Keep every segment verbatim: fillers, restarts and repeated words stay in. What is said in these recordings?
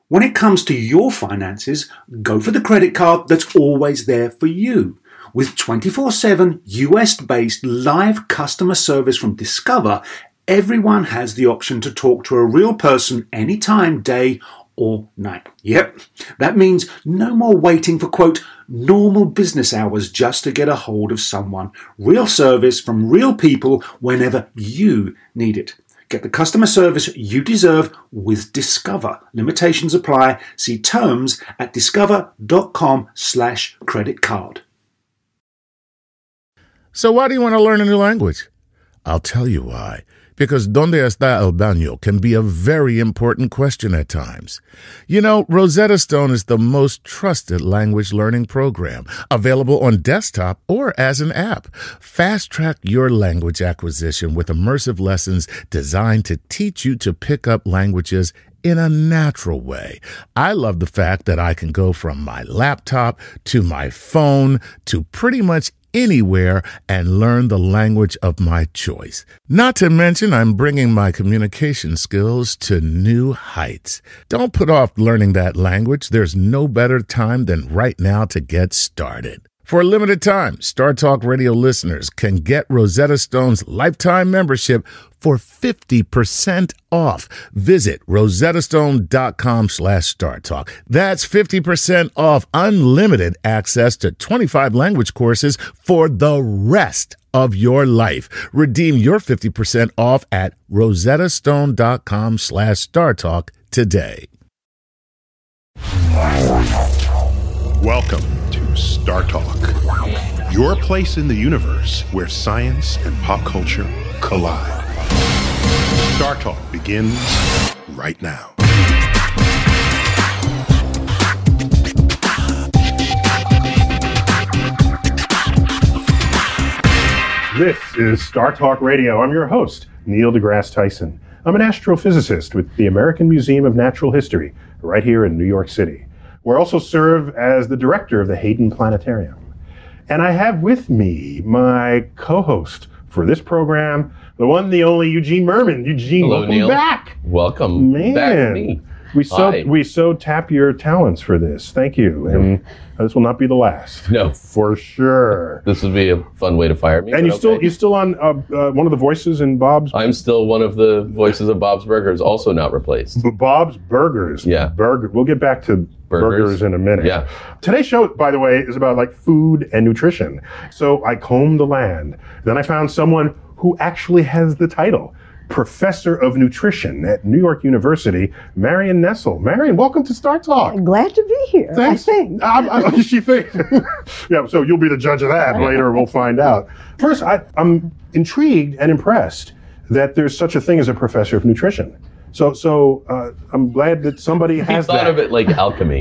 When it comes to your finances, go for the credit card that's always there for you. With twenty-four seven U S-based live customer service from Discover, everyone has the option to talk to a real person anytime, day or night. Yep, that means no more waiting for, quote, normal business hours just to get a hold of someone. Real service from real people whenever you need it. Get the customer service you deserve with Discover. Limitations apply. See terms at discover.com slash credit card. So why do you want to learn a new language? I'll tell you why. Because ¿Dónde está el baño? Can be a very important question at times. You know, Rosetta Stone is the most trusted language learning program, available on desktop or as an app. Fast-track your language acquisition with immersive lessons designed to teach you to pick up languages in a natural way. I love the fact that I can go from my laptop to my phone to pretty much anywhere and learn the language of my choice. Not to mention, I'm bringing my communication skills to new heights. Don't put off learning that language. There's no better time than right now to get started. For a limited time, Star Talk Radio listeners can get Rosetta Stone's lifetime membership for fifty percent off. Visit rosettastone.com slash Star Talk. That's fifty percent off unlimited access to twenty-five language courses for the rest of your life. Redeem your fifty percent off at rosettastone.com slash Star Talk today. Welcome to Star Talk, your place in the universe where science and pop culture collide. Star Talk begins right now. This is Star Talk Radio. I'm your host, Neil deGrasse Tyson. I'm an astrophysicist with the American Museum of Natural History right here in New York City, where I also serve as the director of the Hayden Planetarium. And I have with me my co-host for this program, the one, the only Eugene Merman. Eugene, Hello, welcome Neil. back. Welcome Man, back to me. We so Hi. we so tap your talents for this. Thank you. And this will not be the last. No. For sure. This would be a fun way to fire me. And but you still okay. you still on uh, uh, one of the voices in Bob's I'm still one of the voices of Bob's Burgers, also not replaced. Bob's Burgers. Yeah. Burger. We'll get back to burgers, Burgers. in a minute. Yeah. Today's show, by the way, is about like food and nutrition. So I combed the land. Then I found someone who actually has the title, Professor of Nutrition at New York University, Marion Nessel. Marion, welcome to Star Talk. Glad to be here, Thanks. I think. I'm, I'm, she thinks. Yeah, so you'll be the judge of that later. We'll find out. First, I, I'm intrigued and impressed that there's such a thing as a professor of nutrition. So, so uh, I'm glad that somebody He has thought that. of it like alchemy.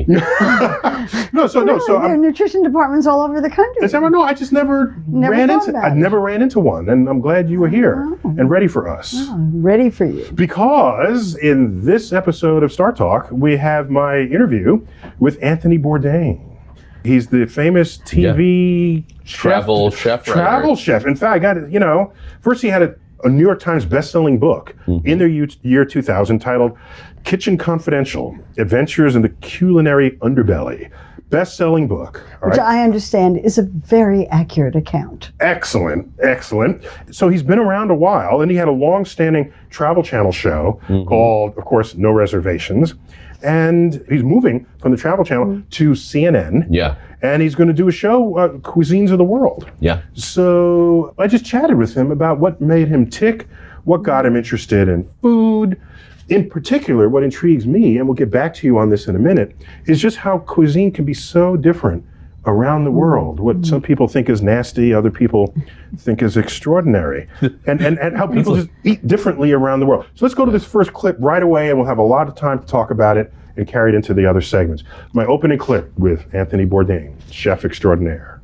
No, so no, Really, so there are I'm, nutrition departments all over the country. it's never, no, I just never, Never ran thought into. about I it. never ran into one, and I'm glad you were here Oh. and ready for us. I'm ready for you. Because in this episode of Star Talk, we have my interview with Anthony Bourdain. He's the famous T V chef, Travel chef writer. travel chef. In fact, I got it. You know, first he had a, a New York Times best-selling book Mm-hmm. in the year, year two thousand titled "Kitchen Confidential: Adventures in the Culinary Underbelly." Best-selling book. All Which right. I understand is a very accurate account. Excellent, excellent. So he's been around a while, and he had a long-standing Travel Channel show Mm-hmm. called, of course, No Reservations. And he's moving from the Travel Channel to C N N. Yeah. And he's going to do a show, uh, Cuisines of the World. Yeah. So I just chatted with him about what made him tick, what got him interested in food. In particular, what intrigues me, and we'll get back to you on this in a minute, is just how cuisine can be so different around the world. What some people think is nasty, other people think is extraordinary. And, and, and how people just eat differently around the world. So let's go to this first clip right away, and we'll have a lot of time to talk about it and carry it into the other segments. My opening clip with Anthony Bourdain, chef extraordinaire.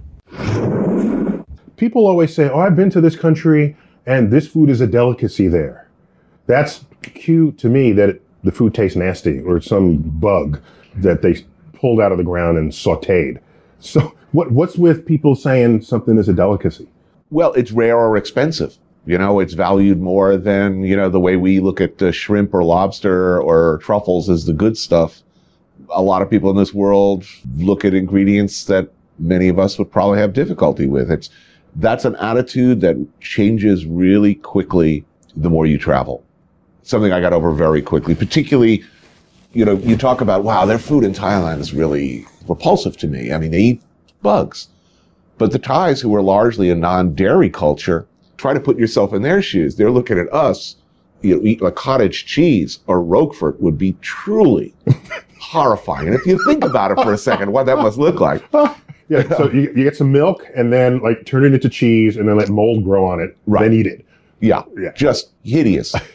People always say, oh, I've been to this country and this food is a delicacy there. That's cue to me that it, the food tastes nasty or it's some bug that they pulled out of the ground and sauteed. So what what's with people saying something is a delicacy? Well, it's rare or expensive. You know, it's valued more than, you know, the way we look at uh, shrimp or lobster or truffles as the good stuff. a lot of people in this world look at ingredients that many of us would probably have difficulty with. It's, that's an attitude that changes really quickly the more you travel. Something I got over very quickly, particularly, you know, you talk about, wow, their food in Thailand is really repulsive to me. I mean, they eat bugs. But the Thais, who are largely a non-dairy culture, try to put yourself in their shoes. They're looking at us, you know, eat like cottage cheese or Roquefort would be truly horrifying. And if you think about it for a second, what that must look like. Yeah, so you, you get some milk and then like turn it into cheese and then let mold grow on it, Right. then eat it. Yeah, Yeah. just hideous. I,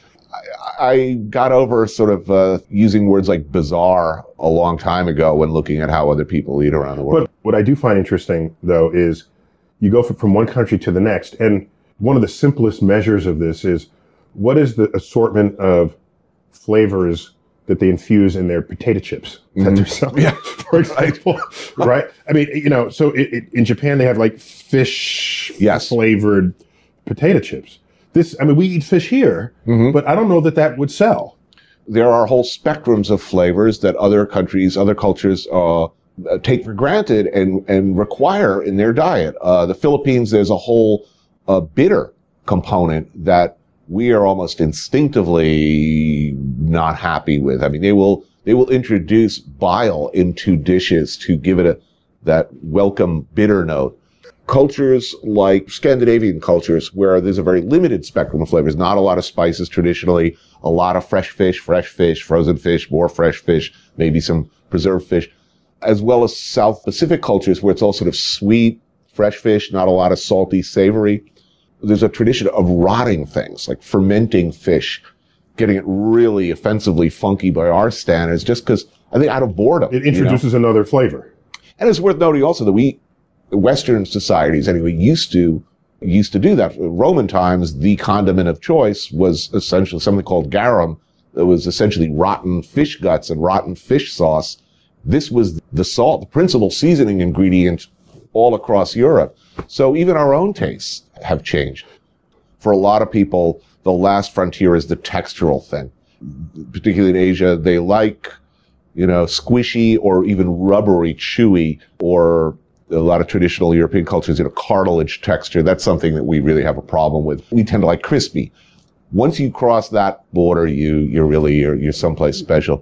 I got over sort of uh, using words like bizarre a long time ago when looking at how other people eat around the world. But what I do find interesting, though, is you go from one country to the next, and one of the simplest measures of this is what is the assortment of flavors that they infuse in their potato chips that they're selling, Yeah. for example, right? I mean, you know, so it, it, in Japan they have like fish Yes. flavored potato chips. This, I mean, we eat fish here, but I don't know that that would sell. There are whole spectrums of flavors that other countries, other cultures uh, take for granted and, and require in their diet. Uh, the Philippines, there's a whole uh, bitter component that we are almost instinctively not happy with. I mean, they will they will introduce bile into dishes to give it a that welcome bitter note. Cultures like Scandinavian cultures, where there's a very limited spectrum of flavors, not a lot of spices traditionally, a lot of fresh fish, fresh fish, frozen fish, more fresh fish, maybe some preserved fish, as well as South Pacific cultures where it's all sort of sweet, fresh fish, not a lot of salty, savory. There's a tradition of rotting things, like fermenting fish, getting it really offensively funky by our standards, just because, I think, out of boredom. It you know? introduces another flavor. And it's worth noting also that we, Western societies anyway, used to used to do that. In Roman times, the condiment of choice was essentially something called garum. That was essentially rotten fish guts and rotten fish sauce. This was the salt, the principal seasoning ingredient all across Europe. So even our own tastes have changed. For a lot of people, the last frontier is the textural thing. Particularly in Asia, they like, you know, squishy or even rubbery, chewy, or a lot of traditional European cultures, you know, cartilage texture. That's something that we really have a problem with. We tend to like crispy. Once you cross that border, you, you're really, you're, you're someplace special.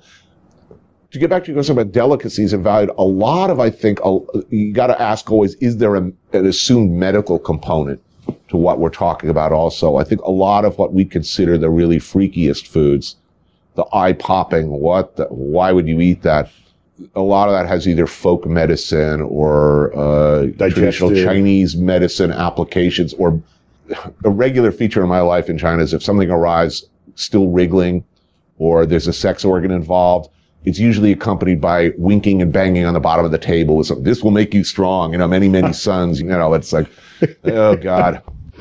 To get back to your question about delicacies and value, a lot of, I think, a, you got to ask always, is there a, an assumed medical component to what we're talking about also? I think a lot of what we consider the really freakiest foods, the eye-popping, what, the, why would you eat that? A lot of that has either folk medicine or uh, traditional Chinese medicine applications, or a regular feature in my life in China is if something arrives still wriggling or there's a sex organ involved, it's usually accompanied by winking and banging on the bottom of the table with something. This will make you strong, you know, many, many sons, you know, it's like, oh God.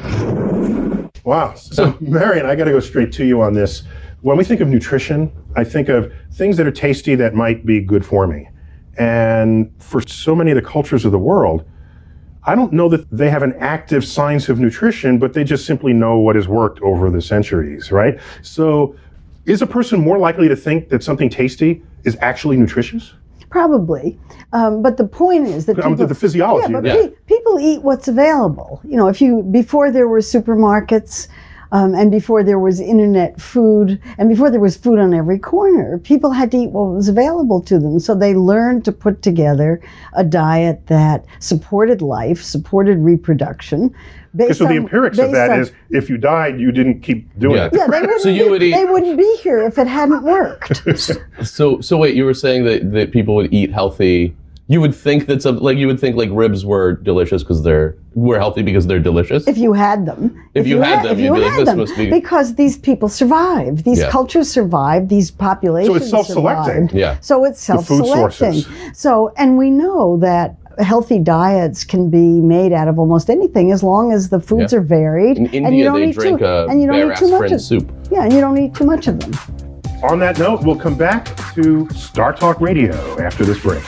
Wow. So, Marion, I got to go straight to you on this. When we think of nutrition, I think of things that are tasty that might be good for me. And for so many of the cultures of the world, I don't know that they have an active science of nutrition, but they just simply know what has worked over the centuries, right? So is a person more likely to think that something tasty is actually nutritious? Probably. Um, but the point is that Um, people, the physiology yeah, of but it. pe- people eat what's available. You know, if you, before there were supermarkets, Um, and before there was internet food, and before there was food on every corner, people had to eat what was available to them. So they learned to put together a diet that supported life, supported reproduction. Based So the on- empirics of based that on- is, if you died, you didn't keep doing Yeah. it. yeah, they wouldn't, So you be, would eat- they wouldn't be here if it hadn't worked. So, so wait, you were saying that, that people would eat healthy. You would think that some, like you would think like ribs were delicious because they're were healthy because they're delicious. If you had them. If you had them, if you'd you be like, had "This them." must be- Because these people survived. These Yeah. cultures survived. These populations self-selecting. survived. Yeah. So it's The food self-selecting. sources. So, and we know that healthy diets can be made out of almost anything as long as the foods Yeah. are varied. In and you India, don't they eat drink too, a and you don't bear eat too much aspirin of soup. Yeah, and you don't eat too much of them. On that note, we'll come back to Star Talk Radio after this break.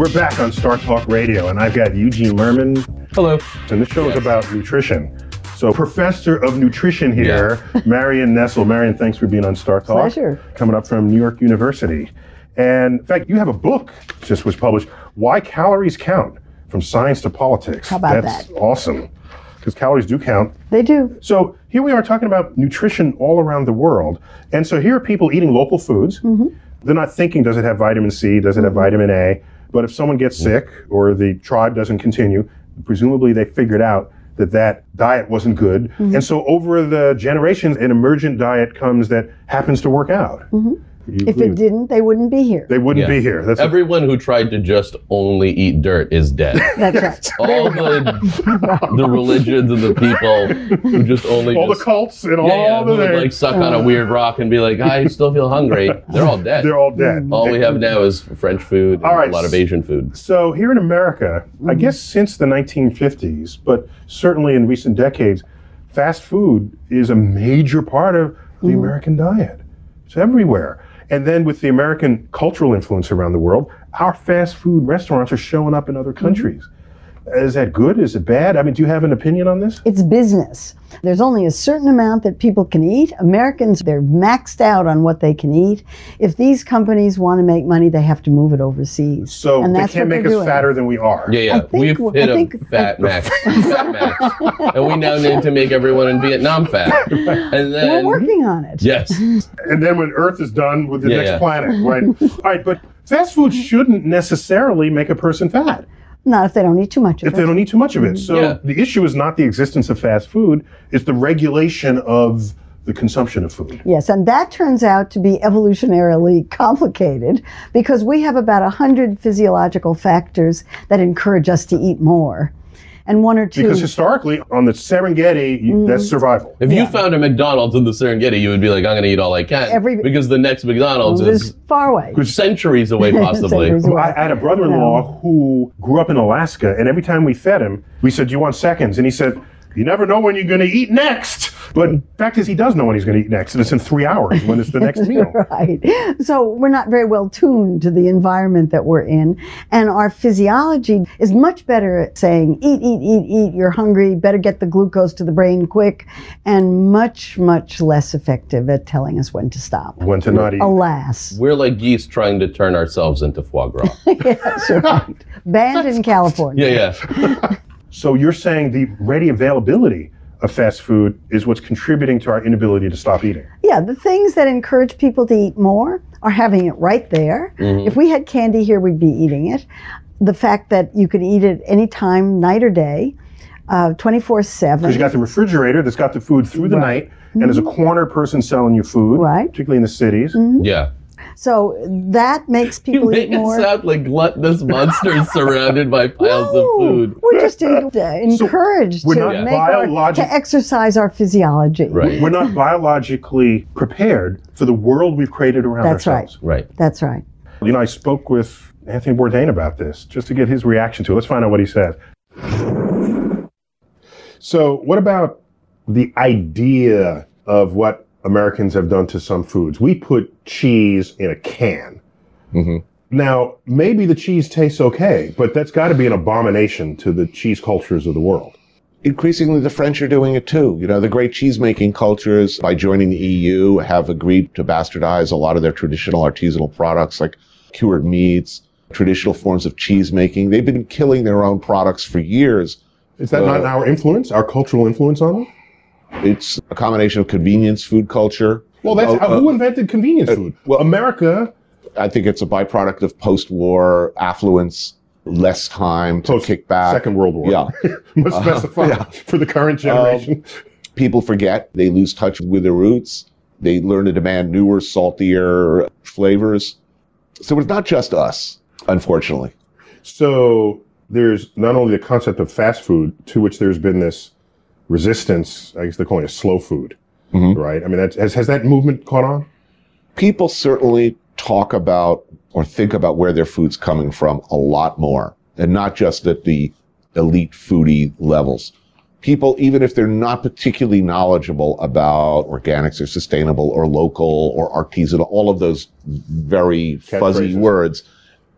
We're back on Star Talk Radio, and I've got Eugene Merman, Hello. and this show is Yes. about nutrition. So, Professor of Nutrition here, Marion Nestle. Marion, thanks for being on Star Talk. Pleasure. Coming up from New York University. And in fact, you have a book just was published, Why Calories Count, From Science to Politics. How about That's that? awesome, because calories do count. They do. So here we are talking about nutrition all around the world. And so here are people eating local foods. Mm-hmm. They're not thinking, does it have vitamin C? Does it have vitamin A? But if someone gets sick or the tribe doesn't continue, presumably they figured out that that diet wasn't good. Mm-hmm. And so over the generations, an emergent diet comes that happens to work out. Mm-hmm. You If agree it with- didn't, they wouldn't be here. They wouldn't Yeah. be here. That's a- Everyone who tried to just only eat dirt is dead. That's right. All the the religions and the people who just only all just, the cults and yeah, all yeah, the who would things. like suck on a weird rock and be like, I still feel hungry. They're all dead. They're all dead. all we have now is French food and All right. a lot of Asian food. So here in America, I guess since the nineteen fifties, but certainly in recent decades, fast food is a major part of the American diet. It's everywhere. And then with the American cultural influence around the world, our fast food restaurants are showing up in other countries. Is that good? Is it bad? I mean, do you have an opinion on this? It's business. There's only a certain amount that people can eat. Americans, they're maxed out on what they can eat. If these companies want to make money, they have to move it overseas. So and they that's can't what make they're us doing. fatter than we are. Yeah, yeah. think- We've hit I a think- fat max. fat max. And we now need to make everyone in Vietnam fat. And We're then working on it. yes. And then when Earth is done with the Yeah, next yeah. planet, right? All right, but fast food shouldn't necessarily make a person fat Not if they don't eat too much of if it. they don't eat too much of it. So Yeah. the issue is not the existence of fast food, it's the regulation of the consumption of food. Yes, and that turns out to be evolutionarily complicated because we have about one hundred physiological factors that encourage us to eat more. And one or two. Because historically, on the Serengeti, you Mm-hmm. that's survival. If you found a McDonald's in the Serengeti, you would be like, I'm going to eat all I can. Every- because the next McDonald's is is far away. centuries away, possibly. Centuries away. I I had a brother-in-law who grew up in Alaska, and every time we fed him, we said, "Do you want seconds?" And he said, "You never know when you're going to eat next." But the fact is, he does know when he's going to eat next, and it's in three hours when it's the next meal. Right. So we're not very well tuned to the environment that we're in. And our physiology is much better at saying, eat, eat, eat, eat, you're hungry, better get the glucose to the brain quick, and much, much less effective at telling us when to stop. When to not eat. Alas. We're like geese trying to turn ourselves into foie gras. Yes, right. Banned in California. Yeah, yeah. So you're saying the ready availability of fast food is what's contributing to our inability to stop eating. Yeah, the things that encourage people to eat more are having it right there. If we had candy here, we'd be eating it. The fact that you could eat it anytime, night or day, uh, twenty-four seven. Because you got the refrigerator that's got the food through the night, and there's a corner person selling you food, Right. particularly in the cities. Yeah. So that makes You people make eat more. us sound like gluttonous monsters surrounded by piles No, of food. We're just in, uh, encouraged we're to not make our, biologic- to exercise our physiology. Right. We're not biologically prepared for the world we've created around That's right. ourselves. Right. That's right. You know, I spoke with Anthony Bourdain about this just to get his reaction to it. Let's find out what he says. So, what about the idea of what Americans have done to some foods? We put cheese in a can. Now, maybe the cheese tastes okay, but that's got to be an abomination to the cheese cultures of the world. Increasingly, the French are doing it too. You know, the great cheese-making cultures, by joining the E U, have agreed to bastardize a lot of their traditional artisanal products like cured meats, traditional forms of cheese making. They've been killing their own products for years. Is that not our influence, our cultural influence on them? It's a combination of convenience food culture. Well, that's Uh, uh, who invented convenience food? well- America. I think it's a byproduct of post-war affluence, less time to Post- kick back. Second World War. Yeah. Must specify yeah. for the current generation. People forget. They lose touch with their roots. They learn to demand newer, saltier flavors. So it's not just us, unfortunately. So there's not only the concept of fast food, to which there's been this resistance. I guess they're calling it slow food, right? I mean, that's, has has that movement caught on? People certainly talk about or think about where their food's coming from a lot more, and not just at the elite foodie levels. People, even if they're not particularly knowledgeable about organics or sustainable or local or artisanal, all of those very fuzzy Catchphrases. words,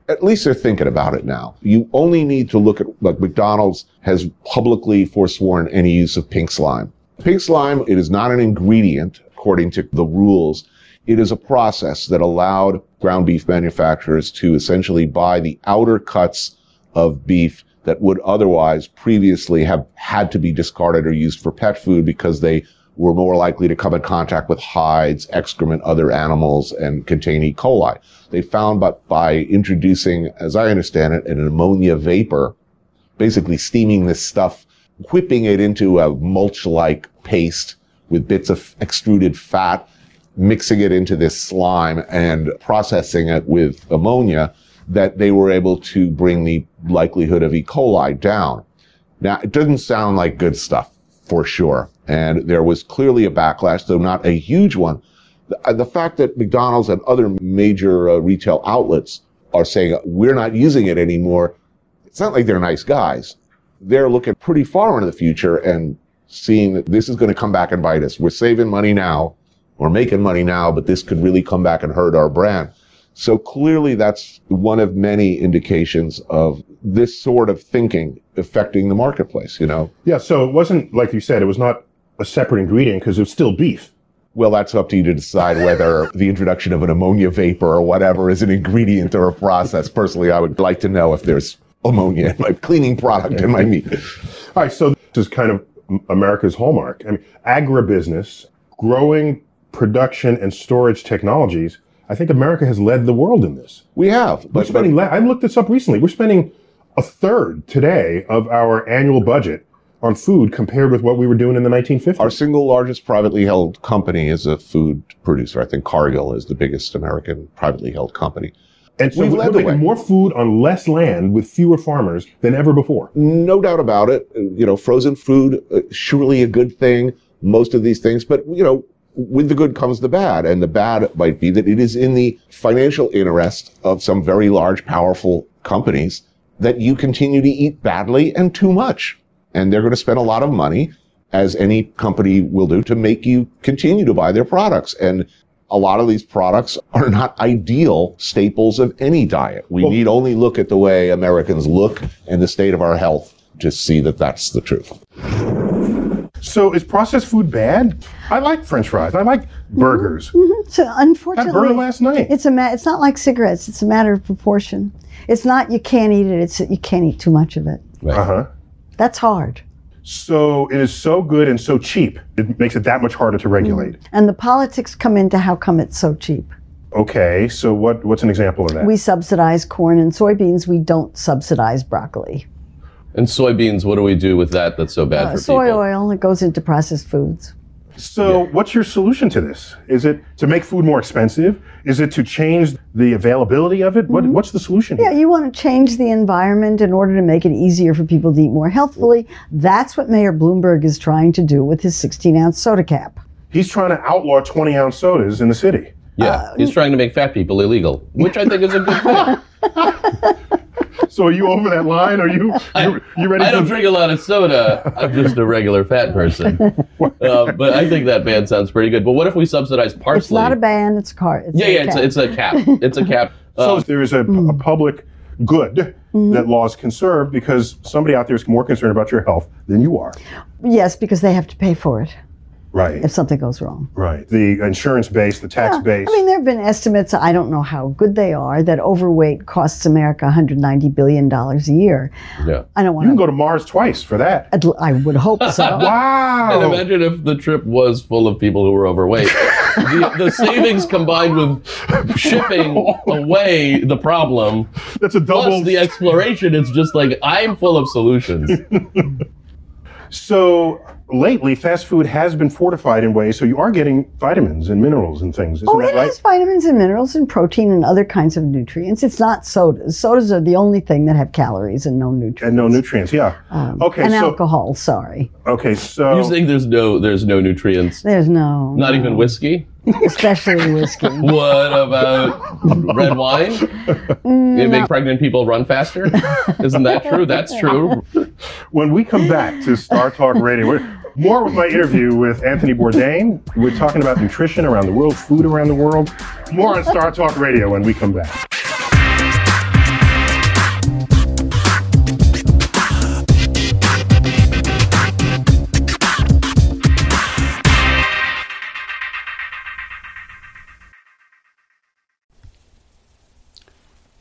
at least they're thinking about it now. You only need to look at, like McDonald's has publicly forsworn any use of pink slime. Pink slime, it is not an ingredient, according to the rules. It is a process that allowed ground beef manufacturers to essentially buy the outer cuts of beef that would otherwise previously have had to be discarded or used for pet food because they were more likely to come in contact with hides, excrement, other animals, and contain E. coli. They found that by introducing, as I understand it, an ammonia vapor, basically steaming this stuff, whipping it into a mulch-like paste with bits of extruded fat, mixing it into this slime and processing it with ammonia, that they were able to bring the likelihood of E. coli down. Now, it doesn't sound like good stuff, for sure. And there was clearly a backlash, though not a huge one. The, the fact that McDonald's and other major uh, retail outlets are saying, we're not using it anymore, it's not like they're nice guys. They're looking pretty far into the future and seeing that this is going to come back and bite us. We're saving money now, we're making money now, but this could really come back and hurt our brand. So clearly that's one of many indications of this sort of thinking affecting the marketplace, you know? Yeah, so it wasn't, like you said, it was not a separate ingredient because it was still beef. Well, that's up to you to decide whether the introduction of an ammonia vapor or whatever is an ingredient or a process. Personally, I would like to know if there's ammonia in my cleaning product in my meat. All right, so this is kind of America's hallmark. I mean, agribusiness, growing production and storage technologies. I think America has led the world in this. We have. We're But, spending, but I looked this up recently, we're spending a third today of our annual budget on food compared with what we were doing in the nineteen fifties. our single largest privately held company is a food producer. I think Cargill is the biggest American privately held company. And so We've we're led the making way. more food on less land with fewer farmers than ever before. No doubt about it. You know, frozen food, uh, surely a good thing, most of these things. But, you know, with the good comes the bad. And the bad might be that it is in the financial interest of some very large, powerful companies that you continue to eat badly and too much. And they're going to spend a lot of money, as any company will do, to make you continue to buy their products. And a lot of these products are not ideal staples of any diet. We Well- need only look at the way Americans look and the state of our health to see that that's the truth. So is processed food bad? I like French fries. I like burgers. So Had unfortunately, burger last night. it's a ma- it's not like cigarettes. It's a matter of proportion. It's not you can't eat it. It's you can't eat too much of it. Uh-huh. That's hard. So it is so good and so cheap. It makes it that much harder to regulate. And the politics come into how come it's so cheap. Okay, so what what's an example of that? We subsidize corn and soybeans. We don't subsidize broccoli. And soybeans, what do we do with that that's so bad Uh, for soy people? oil, it goes into processed foods. So what's your solution to this? Is it to make food more expensive? Is it to change the availability of it? What, what's the solution Yeah, here? you want to change the environment in order to make it easier for people to eat more healthfully. That's what Mayor Bloomberg is trying to do with his sixteen ounce soda cap. He's trying to outlaw twenty ounce sodas in the city. Yeah, Uh, he's trying to make fat people illegal, which I think is a good thing. So are you over that line? Are you you, you ready I don't to drink a lot of soda. I'm just a regular fat person. Uh, but I think that ban sounds pretty good. But what if we subsidize parsley? It's not a ban, it's a car. It's yeah, a yeah, it's cap. a, it's a cap. It's a cap. So Um, there is a, a public good that laws conserve because somebody out there is more concerned about your health than you are. Yes, because they have to pay for it Right. if something goes wrong. Right. The insurance base, the tax base. I mean, there have been estimates, I don't know how good they are, that overweight costs America one hundred ninety billion dollars a year. yeah. I don't want you can to, go to Mars twice for that. I would hope so. Wow. And imagine if the trip was full of people who were overweight. the, the savings combined with shipping away the problem, That's a double. plus the exploration, it's just like, I'm full of solutions. So lately, fast food has been fortified in ways so you are getting vitamins and minerals and things. Isn't Oh, that it right? has vitamins and minerals and protein and other kinds of nutrients. It's not sodas. Sodas are the only thing that have calories and no nutrients. And no nutrients. Yeah. okay. And so alcohol, sorry. okay. So You think there's no there's no nutrients? There's no. Not no, even whiskey? Especially whiskey. What about red wine? It make pregnant people run faster? Isn't that true? That's true. when we come back to Star Talk Radio, we're, more with my interview with Anthony Bourdain. We're talking about nutrition around the world, food around the world. More on Star Talk Radio when we come back.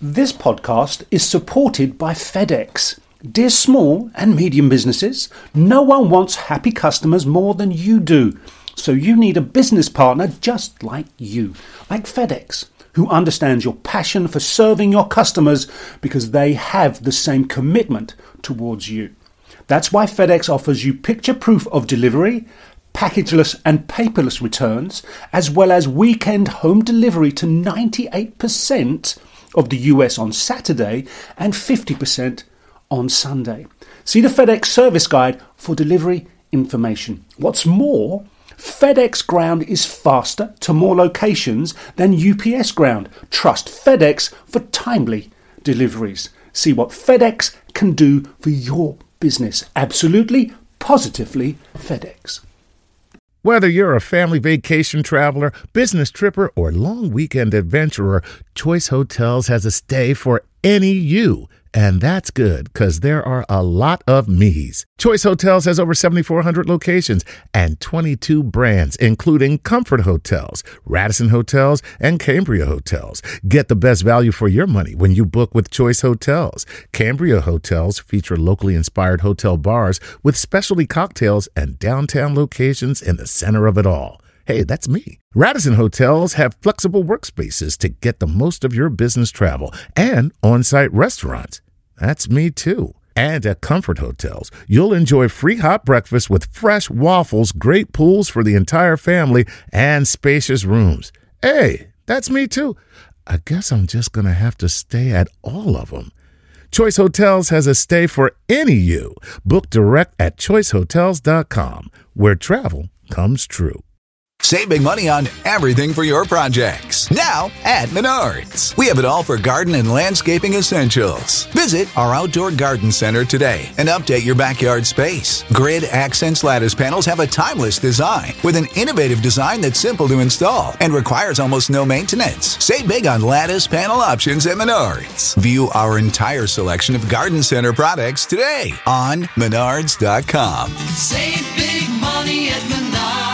This podcast is supported by FedEx. Dear small and medium businesses, no one wants happy customers more than you do. So you need a business partner just like you, like FedEx, who understands your passion for serving your customers because they have the same commitment towards you. That's why FedEx offers you picture proof of delivery, packageless and paperless returns, as well as weekend home delivery to ninety-eight percent of the U S on Saturday and fifty percent on Sunday. See the FedEx service guide for delivery information. What's more, FedEx Ground is faster to more locations than U P S Ground. Trust FedEx for timely deliveries. See what FedEx can do for your business. Absolutely, positively FedEx. Whether you're a family vacation traveler, business tripper, or long weekend adventurer, Choice Hotels has a stay for any you. And that's good, because there are a lot of me's. Choice Hotels has over seventy-four hundred locations and twenty-two brands, including Comfort Hotels, Radisson Hotels, and Cambria Hotels. Get the best value for your money when you book with Choice Hotels. Cambria Hotels feature locally inspired hotel bars with specialty cocktails and downtown locations in the center of it all. Hey, that's me. Radisson Hotels have flexible workspaces to get the most of your business travel and on-site restaurants. That's me too. And at Comfort Hotels, you'll enjoy free hot breakfast with fresh waffles, great pools for the entire family, and spacious rooms. Hey, that's me too. I guess I'm just going to have to stay at all of them. Choice Hotels has a stay for any you. Book direct at choice hotels dot com, where travel comes true. Save big money on everything for your projects. Now at Menards. We have it all for garden and landscaping essentials. Visit our outdoor garden center today and update your backyard space. Grid Accents lattice panels have a timeless design with an innovative design that's simple to install and requires almost no maintenance. Save big on lattice panel options at Menards. View our entire selection of garden center products today on menards dot com. Save big money at Menards.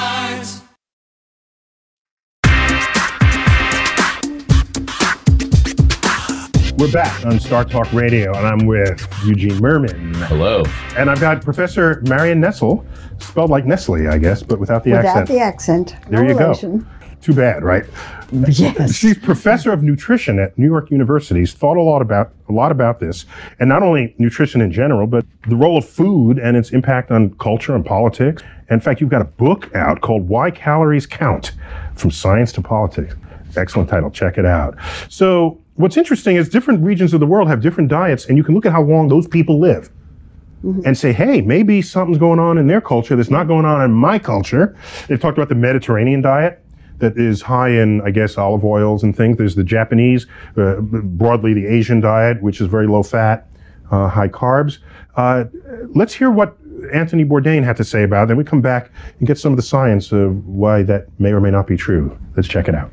We're back on Star Talk Radio, and I'm with Eugene Merman. Hello. And I've got Professor Marion Nestle, spelled like Nestle, I guess, but without the Without accent. the accent. There no you relation. go. Too bad, right? Yes. She's professor of nutrition at New York University. She's thought a lot about a lot about this, and not only nutrition in general, but the role of food and its impact on culture and politics. In fact, you've got a book out called "Why Calories Count: From Science to Politics." Excellent title. Check it out. So, what's interesting is different regions of the world have different diets, and you can look at how long those people live. Mm-hmm. And say, hey, maybe something's going on in their culture that's not going on in my culture. They've talked about the Mediterranean diet that is high in, I guess, olive oils and things. There's the Japanese, uh, broadly the Asian diet, which is very low fat, uh, high carbs. Uh, let's hear what Anthony Bourdain had to say about it. Then we come back and get some of the science of why that may or may not be true. Let's check it out.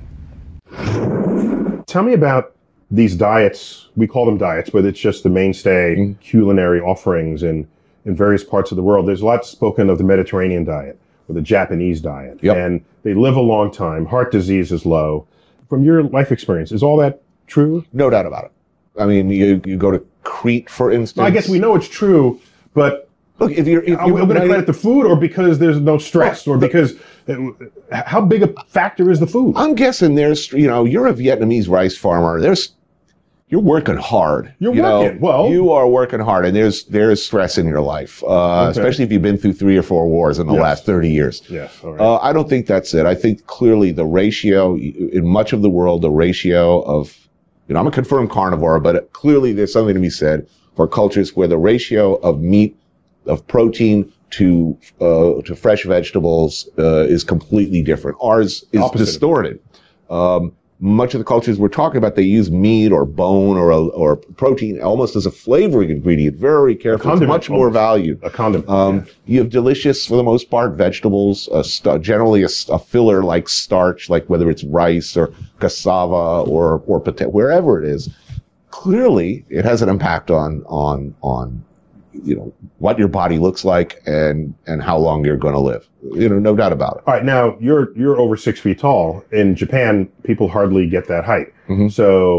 Tell me about these diets. We call them diets, but it's just the mainstay mm. culinary offerings in, in various parts of the world. There's a lot spoken of the Mediterranean diet or the Japanese diet. Yep. And they live a long time. Heart disease is low. From your life experience, is all that true? No doubt about it. I mean, you, you go to Crete, for instance. Well, I guess we know it's true, but look, if you're, if are we going to credit the food, or because there's no stress, or because uh, how big a factor is the food? I'm guessing there's, you know, you're a Vietnamese rice farmer. There's, you're working hard. You're you working. Know, well, you are working hard, and there's there's stress in your life, uh, okay. especially if you've been through three or four wars in the yes. last thirty years. Yes. All right. Uh, I don't think that's it. I think clearly the ratio in much of the world, the ratio of, you know, I'm a confirmed carnivore, but clearly there's something to be said for cultures where the ratio of meat, of protein to uh, to fresh vegetables uh, is completely different. Ours is Opposite. distorted. Um, much of the cultures we're talking about, they use meat or bone or a, or protein almost as a flavoring ingredient. Very careful. It's much more valued. A condiment. Um, yeah. You have delicious, for the most part, vegetables. A st- generally a, a filler like starch, like whether it's rice or cassava or or potato, wherever it is. Clearly, it has an impact on on on. you know, what your body looks like and, and how long you're going to live. You know, no doubt about it. All right. Now you're, you're over six feet tall. In Japan, people hardly get that height. Mm-hmm. So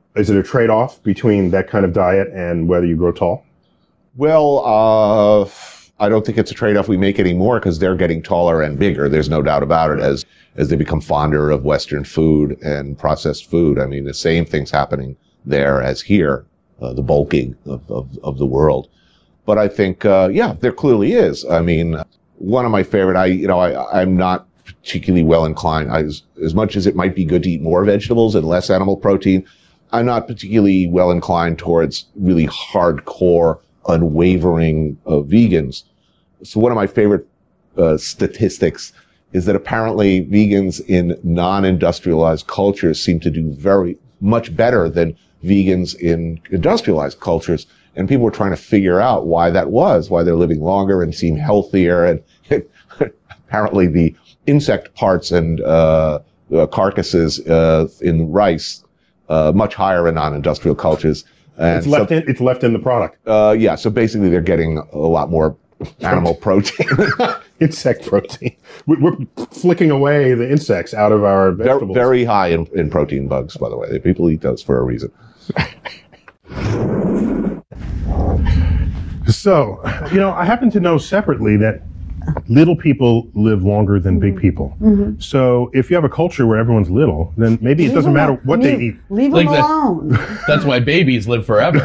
Is it a trade-off between that kind of diet and whether you grow tall? Well, uh, I don't think it's a trade-off we make anymore because they're getting taller and bigger. There's no doubt about it as, as they become fonder of Western food and processed food. I mean, the same thing's happening there as here, uh, the bulking of, of, of the world. But I think, uh, yeah, there clearly is. I mean, one of my favorite, I, you know, I, I'm not particularly well inclined. I, as, as much as it might be good to eat more vegetables and less animal protein, I'm not particularly well inclined towards really hardcore, unwavering uh, vegans. So one of my favorite uh, statistics is that apparently vegans in non-industrialized cultures seem to do very much better than vegans in industrialized cultures. And people were trying to figure out why that was, why they're living longer and seem healthier. And apparently the insect parts and uh, uh, carcasses uh, in rice uh, much higher in non-industrial cultures. And It's left so, in. It's left in the product. uh, yeah, so basically they're getting a lot more animal protein. Insect protein. We- We're flicking away the insects out of our very, vegetables. very high in, in protein bugs, by the way. People eat those for a reason. So, you know, I happen to know separately that little people live longer than big people. Mm-hmm. So if you have a culture where everyone's little, then maybe it Leave doesn't them matter al- what they leave- eat. Leave Like them that- alone. That's why babies live forever.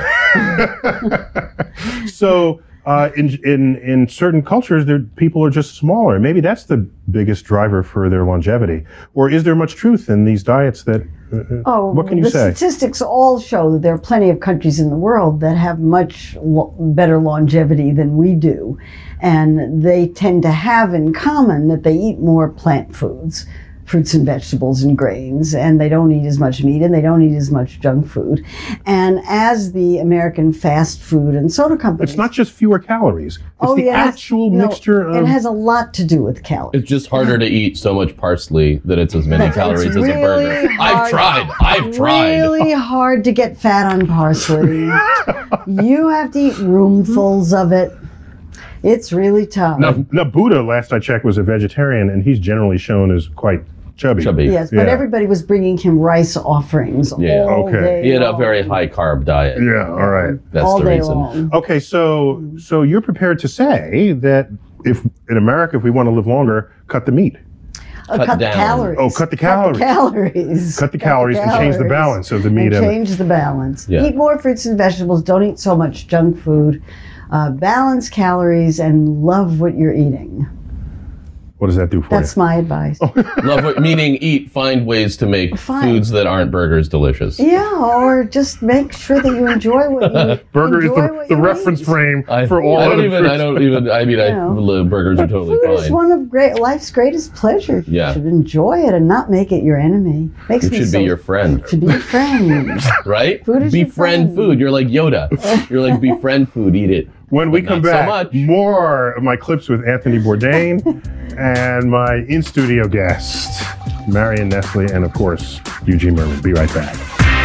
So uh, in in in certain cultures, there people are just smaller. Maybe that's the biggest driver for their longevity. Or is there much truth in these diets that? Uh, Oh, what can you the say? statistics all show that there are plenty of countries in the world that have much lo- better longevity than we do. And they tend to have in common that they eat more plant foods, fruits and vegetables and grains, and they don't eat as much meat and they don't eat as much junk food. And as the American fast food and soda companies... It's not just fewer calories. It's Oh, the yeah, actual no, mixture of. It has a lot to do with calories. It's just harder to eat so much parsley that it's as many It's calories as a really burger. I've hard- tried. I've tried. Really hard to get fat on parsley. You have to eat roomfuls of it. It's really tough. Now, now, Buddha, last I checked, was a vegetarian, and he's generally shown as quite chubby. Chubby. Yes, but Yeah. everybody was bringing him rice offerings Yeah. all Okay. day He had a long. very high carb diet. Yeah, all right. That's all the day reason. long. Okay, so so you're prepared to say that if in America, if we want to live longer, cut the meat, Uh, Cut cut the down. calories. Oh, cut the calories. Cut the calories. Cut the calories and change the balance of the meat And and- change the balance. Yeah. Eat more fruits and vegetables. Don't eat so much junk food. Uh, balance calories and love what you're eating. what does that do for That's you? my advice. Love what, meaning eat, find ways to make Fine. foods that aren't burgers delicious. Yeah, or just make sure that you enjoy what you Burger is enjoy the, what the you reference eat. frame I, for all I don't other even. I foods. don't even. I mean, I You know. li- burgers are totally Food is fine. one of great life's greatest pleasures. Yeah. You should enjoy it and not make it your enemy. Makes It me should so, be your friend, should be your friend. right? Food is your Befriend friend. food. You're like Yoda. You're like befriend food. Eat it. When we But come not so back, much. more of my clips with Anthony Bourdain and my in-studio guest, Marion Nestle, and of course, Eugene Merman. Be right back.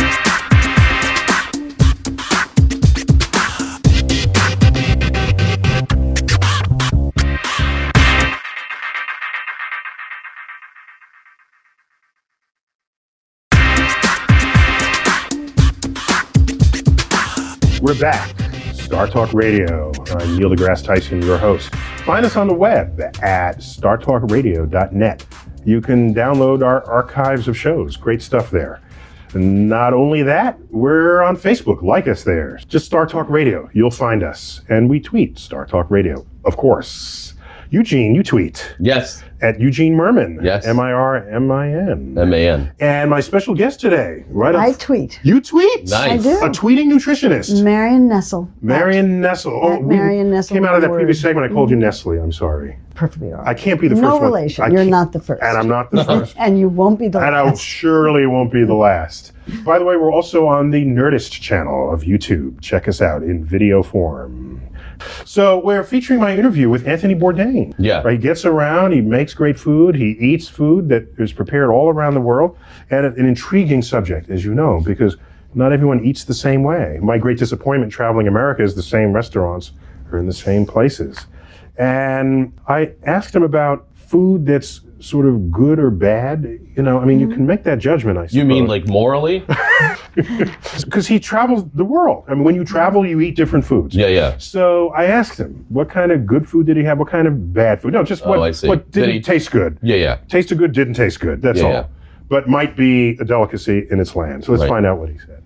We're back. Star Talk Radio. I'm Neil deGrasse Tyson, your host. Find us on the web at star talk radio dot net. You can download our archives of shows. Great stuff there. Not only that, we're on Facebook. Like us there. Just Star Talk Radio. You'll find us. And we tweet Star Talk Radio, of course. Eugene, you tweet Yes. at Eugene Merman. Yes. M I R M I N. M A N. And my special guest today, right I up. tweet. You tweet? Nice. I do. A tweeting nutritionist. Marion Nestle. Marion Nestle. Oh, at we Marion Nestle came out of that word. previous segment. I called you Nestle. I'm sorry. Perfectly all right. I can't be the first no one. relation. I You're can't- not the first. And I'm not the first. And you won't be the And I last. surely won't be the last. By the way, we're also on the Nerdist channel of YouTube. Check us out in video form. So we're featuring my interview with Anthony Bourdain. Yeah. He gets around, he makes great food, he eats food that is prepared all around the world, and an intriguing subject, as you know, because not everyone eats the same way. My great disappointment traveling America is the same restaurants are in the same places. And I asked him about food that's sort of good or bad? You know, I mean, you can make that judgment, I suppose. You mean like morally? Because he travels the world. I mean, when you travel, you eat different foods. Yeah, yeah. So I asked him, what kind of good food did he have? What kind of bad food? No, just what, Oh, I see. what Did didn't he- taste good. Yeah, yeah. Tasted good, didn't taste good. That's Yeah, all. yeah. But might be a delicacy in its land. So let's Right. find out what he said.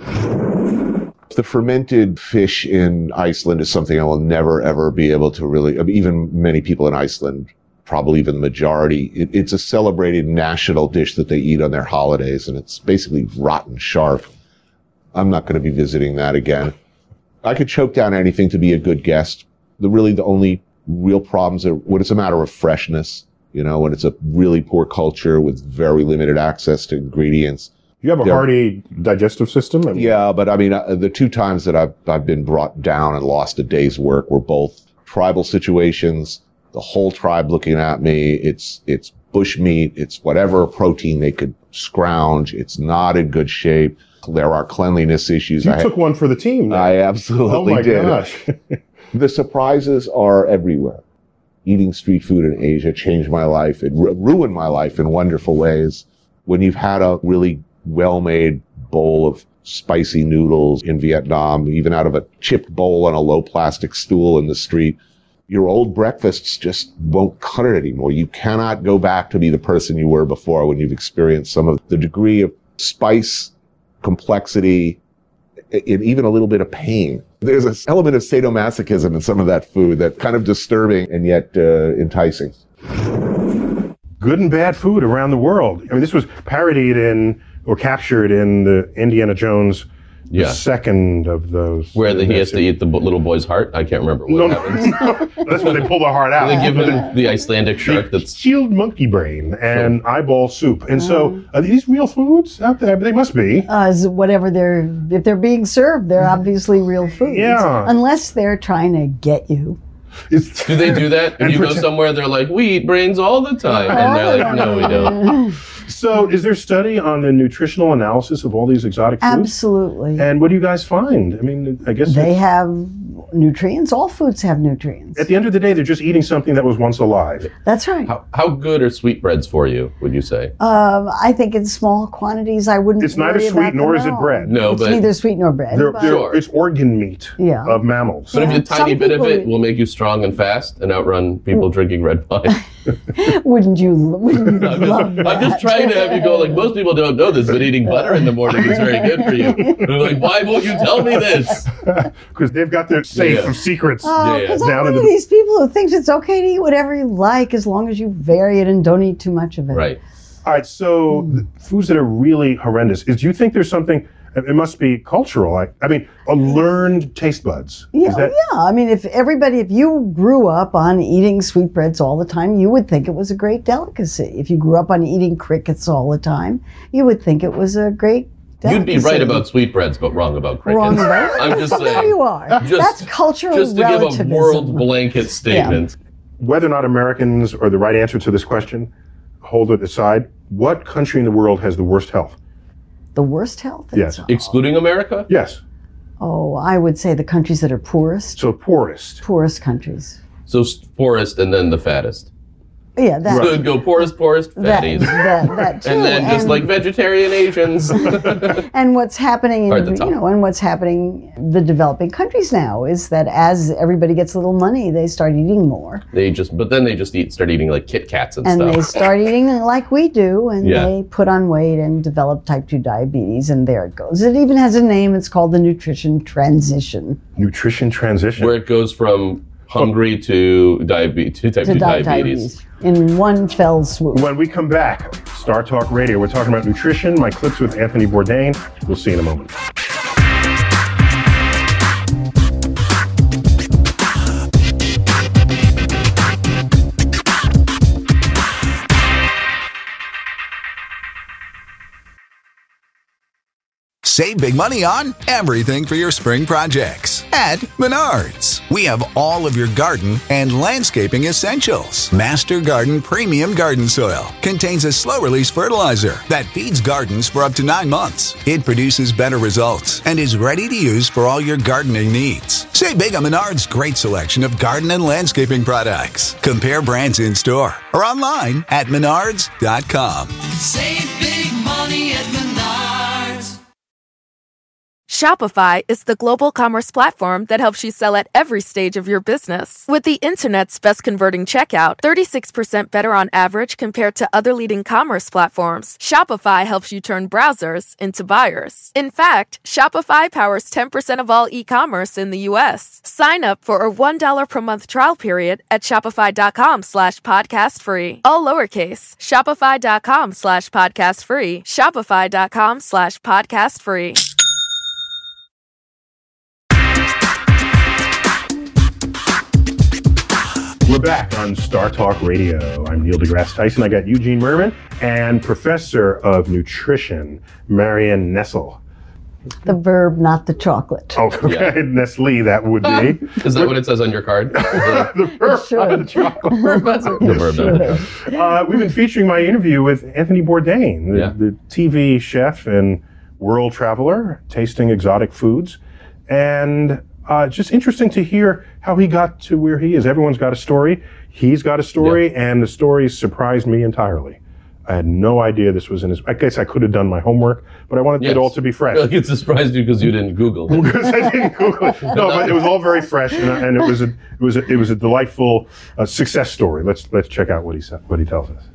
The fermented fish in Iceland is something I will never, ever be able to really, I mean, even many people in Iceland, probably even the majority, it, it's a celebrated national dish that they eat on their holidays, and it's basically rotten sharp. I'm not going to be visiting that again. I could choke down anything to be a good guest. The really, the only real problems are when it's a matter of freshness, you know, when it's a really poor culture with very limited access to ingredients. You have a Yeah. hearty digestive system? I mean, Yeah, but I mean, uh, the two times that I've, I've been brought down and lost a day's work were both tribal situations. The whole tribe looking at me. It's, it's bush meat. It's whatever protein they could scrounge. It's not in good shape. There are cleanliness issues. You I, took one for the team. then. I absolutely oh my did. gosh. The surprises are everywhere. Eating street food in Asia changed my life. It ru- ruined my life in wonderful ways. When you've had a really well-made bowl of spicy noodles in Vietnam, even out of a chipped bowl on a low plastic stool in the street, your old breakfasts just won't cut it anymore. You cannot go back to be the person you were before when you've experienced some of the degree of spice, complexity, and even a little bit of pain. There's an element of sadomasochism in some of that food that's kind of disturbing and yet uh, enticing. Good and bad food around the world. I mean, this was parodied in, or captured in the Indiana Jones, the Yeah. second of those. Where the, he has to eat the bo- little boy's heart? I can't remember what No, no, happens. no. That's when they pull the heart out. They give him the Icelandic shark They that's... chilled monkey brain and eyeball soup. And so, are these real foods out there? They must be. Uh, is whatever they're, if they're being served, they're obviously real foods. Yeah. Unless they're trying to get you. It's, Do they do that? If And you go pretend- somewhere, they're like, we eat brains all the time. And they're like, no, we don't. so, is there study on the nutritional analysis of all these exotic foods? Absolutely. And what do you guys find? I mean, I guess They it's- have nutrients. All foods have nutrients. at the end of the day, they're just eating something that was once alive. That's right. How, how good are sweetbreads for you, would you say? Um, I think in small quantities, I wouldn't. It's neither worry sweet about nor them is at it all. bread. No, It's but neither sweet nor bread. They're, but- they're, Sure. It's organ meat Yeah. of mammals. But if Yeah. a tiny Some bit of people- it will make you strong and fast and outrun people drinking red wine. Wouldn't you? Wouldn't you I'm love just, that? I'm just trying to have you go, like, most people don't know this, but eating butter in the morning is very good for you. They're like, why won't you tell me this? Because they've got their safe Yeah. of secrets. Oh, Yeah, yeah. because Down I'm in one the- of these people who thinks it's okay to eat whatever you like as long as you vary it and don't eat too much of it. Right. All right, so the foods that are really horrendous. Is do you think there's something? It must be cultural. I, I mean, a learned taste buds. Yeah, Is that, yeah. I mean, if everybody, if you grew up on eating sweetbreads all the time, you would think it was a great delicacy. If you grew up on eating crickets all the time, you would think it was a great You'd delicacy. be right about sweetbreads, but wrong about crickets. Wrong about I'm just So there saying. you are. Just, That's cultural Just to give a relativism. world blanket statement. whether or not Americans are the right answer to this question, hold it aside. What country in the world has the worst health? The worst health? Yes. It's- Excluding America? Yes. Oh, I would say the countries that are poorest. So poorest. Poorest countries. So s- poorest and then the fattest. Yeah, that. So it'd go poorest, poorest, That, fatties. that, that too. And then just like vegetarian Asians. and what's happening, Or in, at the you top. know, and what's happening the developing countries now is that as everybody gets a little money, they start eating more, They just, but then they just eat, start eating like Kit Kats and, and stuff. they start eating like we do, and Yeah. they put on weight and develop type two diabetes, and there it goes. It even has a name. It's called the nutrition transition. Nutrition transition. Where it goes from hungry to diabetes, to type To two di- diabetes. in one fell swoop. When we come back, Star Talk Radio, we're talking about nutrition, my clips with Anthony Bourdain. We'll see you in a moment. Save big money on everything for your spring projects at Menards. We have all of your garden and landscaping essentials. Master Garden Premium Garden Soil contains a slow-release fertilizer that feeds gardens for up to nine months. It produces better results and is ready to use for all your gardening needs. Save big on Menards' great selection of garden and landscaping products. Compare brands in store or online at menards dot com. Save big money at Menards. Shopify is the global commerce platform that helps you sell at every stage of your business. With the internet's best converting checkout, thirty-six percent better on average compared to other leading commerce platforms, Shopify helps you turn browsers into buyers. In fact, Shopify powers ten percent of all e-commerce in the U S. Sign up for a one dollar per month trial period at shopify.com slash podcast free. All lowercase, shopify.com slash podcast free, shopify.com slash podcast free. We're back on Star Talk Radio. I'm Neil deGrasse Tyson. I got Eugene Mirman and Professor of Nutrition, Marion Nestle. The verb, not the chocolate. Oh, okay. Yeah. Nestle, that would be. Is that what it says on your card? The verb, not the chocolate. Professor. The verb, not the chocolate. Uh, we've been featuring my interview with Anthony Bourdain, the, Yeah. the T V chef and world traveler, tasting exotic foods. And uh, just interesting to hear how he got to where he is. Everyone's got a story. He's got a story, Yeah. and the story surprised me entirely. I had no idea this was in his. I guess I could have done my homework, but I wanted Yes. it all to be fresh. Like it surprised you because you didn't Google. Because I didn't Google it. No, but it was all very fresh, and, and it was a it was a, it was a delightful uh, success story. Let's let's check out what he said, what he tells us.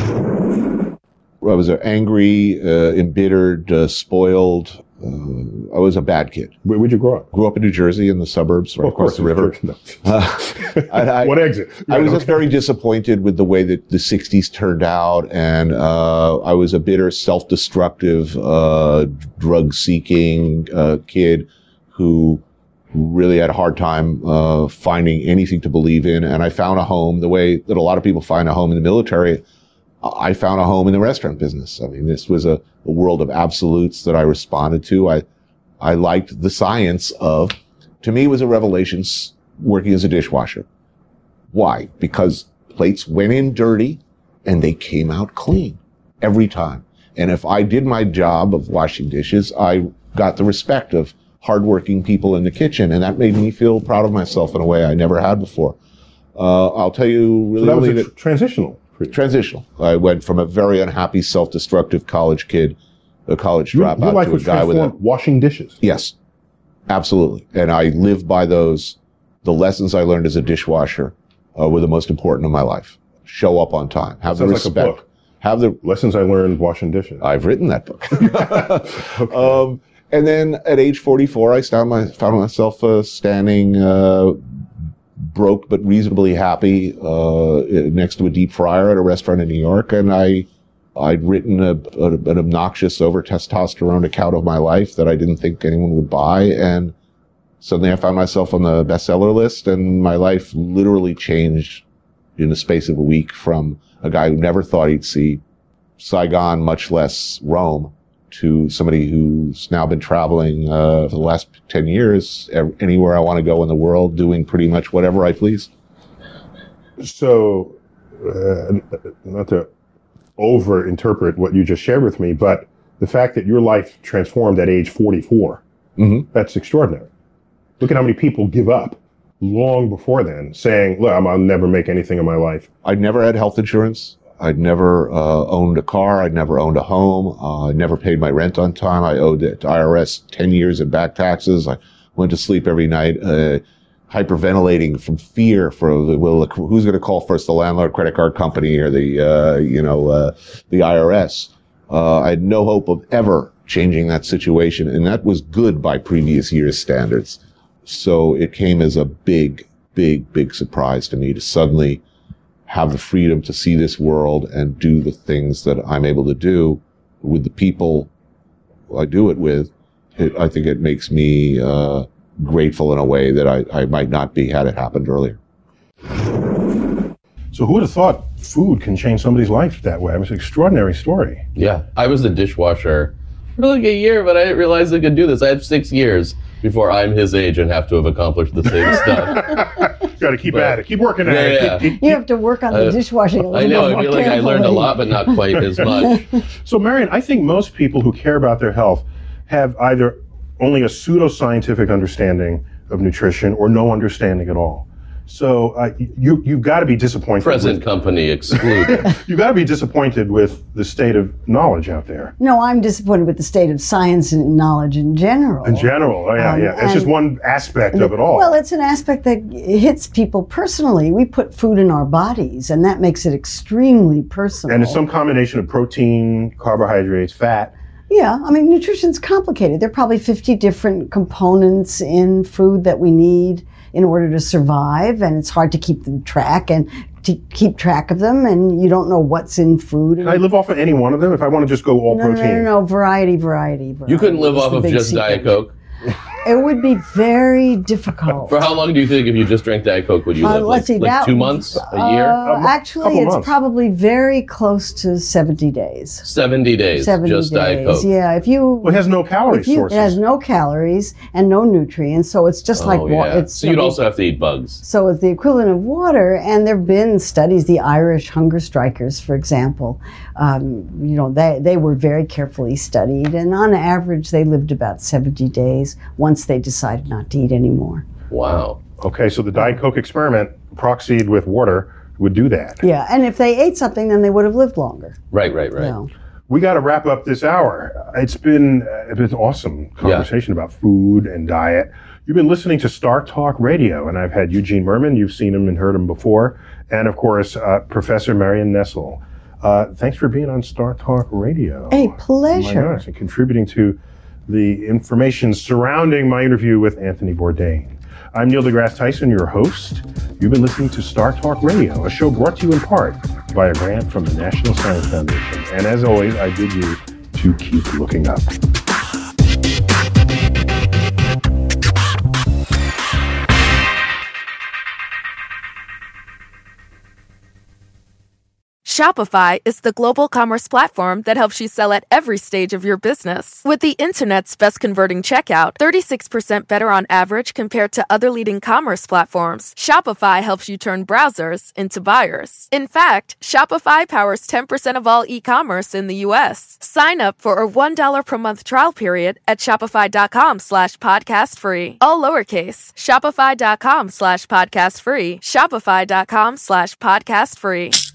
I was an angry, uh, embittered, uh, spoiled. Uh, I was a bad kid. Where would you grow up? Grew up in New Jersey in the suburbs, right Well, of across course, the river. No. Uh, and I, What exit? I was Yeah, just very disappointed with the way that the sixties turned out, and uh, I was a bitter, self-destructive, uh, drug-seeking uh, kid who really had a hard time uh, finding anything to believe in. And I found a home the way that a lot of people find a home in the military. I found a home in the restaurant business. I mean, this was a, a world of absolutes that I responded to. I, I liked the science of, to me, it was a revelation s- working as a dishwasher. Why? Because plates went in dirty and they came out clean every time. And if I did my job of washing dishes, I got the respect of hardworking people in the kitchen, and that made me feel proud of myself in a way I never had before. Uh, I'll tell you really So that was only a tr- transitional. for you. transitional. I went from a very unhappy, self-destructive college kid, a college Your, dropout, your life to a was guy with a transformed washing dishes. yes, absolutely. And I lived by those. The lessons I learned as a dishwasher uh, were the most important of my life. Show up on time. Have the Sounds like a respect. book. Have the. Lessons I learned washing dishes. I've written that book. um, and then at age forty-four, I found, my, found myself uh, standing. Uh, broke but reasonably happy uh, next to a deep fryer at a restaurant in New York, and I, I'd written a, a, an obnoxious over testosterone account of my life that I didn't think anyone would buy, and suddenly I found myself on the bestseller list, and my life literally changed in the space of a week from a guy who never thought he'd see Saigon, much less Rome, to somebody who's now been traveling uh, for the last ten years, ev- anywhere I want to go in the world, doing pretty much whatever I please. So, uh, not to over-interpret what you just shared with me, but the fact that your life transformed at age forty-four, Mm-hmm. that's extraordinary. Look at how many people give up long before then, saying, look, I'm, I'll never make anything in my life. I'd never had health insurance. I'd never uh, owned a car. I'd never owned a home. Uh, I never paid my rent on time. I owed the I R S ten years in back taxes. I went to sleep every night, uh, hyperventilating from fear for the, well, who's going to call first, the landlord, credit card company, or the, uh, you know, uh, the I R S. Uh, I had no hope of ever changing that situation, and that was good by previous year's standards. So it came as a big, big, big surprise to me to suddenly have the freedom to see this world and do the things that I'm able to do with the people I do it with. It, I think it makes me uh, grateful in a way that I, I might not be had it happened earlier. So who would have thought food can change somebody's life that way? It was an extraordinary story. Yeah, I was the dishwasher for like a year, but I didn't realize I could do this. I had six years before I'm his age and have to have accomplished the same stuff. Got to keep But- at it. Keep working at Yeah, it. yeah. Keep- keep- You have to work on the Uh, dishwashing a little I know, bit I more feel like I learned a carefully. lot, but not quite as much. So, Marion, I think most people who care about their health have either only a pseudo-scientific understanding of nutrition or no understanding at all. So uh, you, you've got to be disappointed. Present with, company excluded. You've got to be disappointed with the state of knowledge out there. No, I'm disappointed with the state of science and knowledge in general. In general, oh, yeah, Um, yeah. It's just and- one aspect of it all. Well, it's an aspect that hits people personally. We put food in our bodies, and that makes it extremely personal. and it's some combination of protein, carbohydrates, fat. Yeah, I mean, nutrition's complicated. There are probably fifty different components in food that we need in order to survive, and it's hard to keep them track and to keep track of them, and you don't know what's in food. Can I live off of any one of them if I want to just go all no, protein? no, no, no, variety, variety, variety. You couldn't live is off the of big just secret. Diet Coke. It would be very difficult. For how long do you think if you just drank Diet Coke would you Uh, live? let's like see, like that- two months? A year? Uh, A mo- actually, couple it's months. probably very close to seventy days. seventy days. seventy just days. Diet Coke. Yeah, if you Well, it has no calorie if you, sources. it has no calories and no nutrients, so it's just like Oh, wa- yeah. it's So you'd also have to eat bugs. so it's the equivalent of water. And there have been studies, the Irish hunger strikers, for example, um, you know, they, they were very carefully studied, and on average they lived about seventy days once they decided not to eat anymore. Wow. Okay, so the Diet Coke experiment, proxied with water, would do that. Yeah, and if they ate something, then they would have lived longer. Right, right, right. You know. We got to wrap up this hour. It's been uh, it's been awesome conversation about food and diet. You've been listening to Star Talk Radio, and I've had Eugene Merman. You've seen him and heard him before, and of course, uh, Professor Marion Nestle. Uh, thanks for being on Star Talk Radio. A My pleasure. gosh, and contributing to the information surrounding my interview with Anthony Bourdain. I'm Neil deGrasse Tyson, your host. You've been listening to Star Talk Radio, a show brought to you in part by a grant from the National Science Foundation. And as always, I bid you to keep looking up. Shopify is the global commerce platform that helps you sell at every stage of your business. With the internet's best converting checkout, thirty-six percent better on average compared to other leading commerce platforms, Shopify helps you turn browsers into buyers. In fact, Shopify powers ten percent of all e-commerce in the U S. Sign up for a one dollar per month trial period at shopify.com slash podcast free. All lowercase, shopify.com slash podcast free, shopify.com slash podcast free.